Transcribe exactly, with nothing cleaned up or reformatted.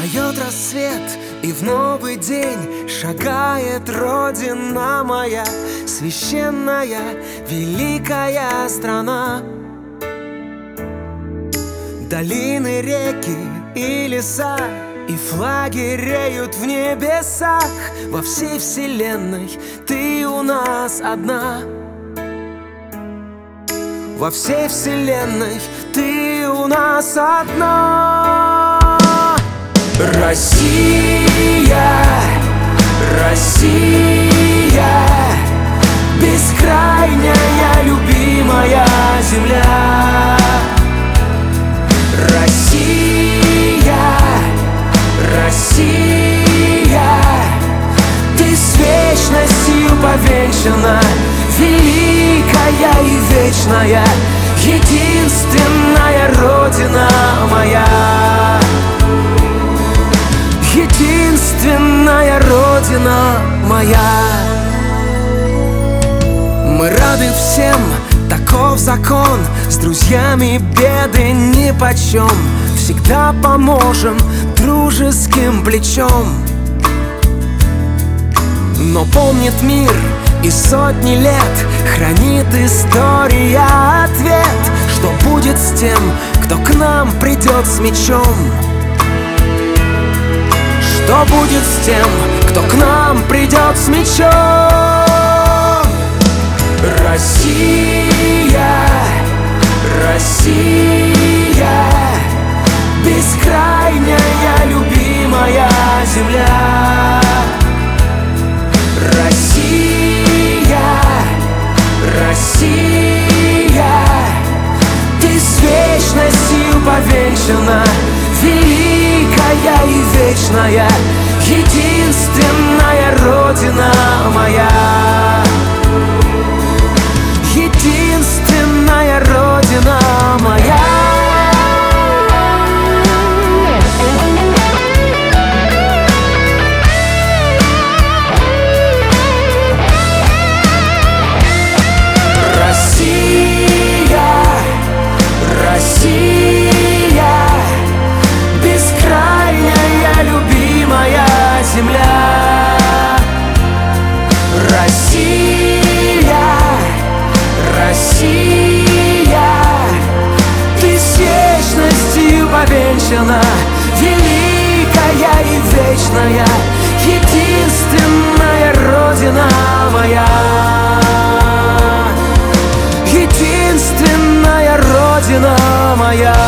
Встает рассвет, и в новый день шагает Родина моя, священная, великая страна. Долины, реки и леса, и флаги реют в небесах. Во всей вселенной ты у нас одна. Во всей вселенной ты у нас одна. Россия, Россия, бескрайняя, любимая земля. Россия, Россия, ты с вечностью повенчана, великая и вечная, единственная Родина моя. Единственная Родина моя. Мы рады всем, таков закон. С друзьями беды нипочем. Всегда поможем дружеским плечом. Но помнит мир и сотни лет хранит история ответ. Что будет с тем, кто к нам придет с мечом? Что будет с тем, кто к нам придет с мечом? Россия, Россия, бескрайняя, любимая земля. Россия, Россия, ты с вечностью повенчана, великая и вечная, единственная Родина моя. Единственная Родина моя. Россия, Россия, бескрайняя, любимая земля. Россия, Россия, ты с вечностью повенчана, великая и вечная, единственная Родина моя. Единственная Родина моя.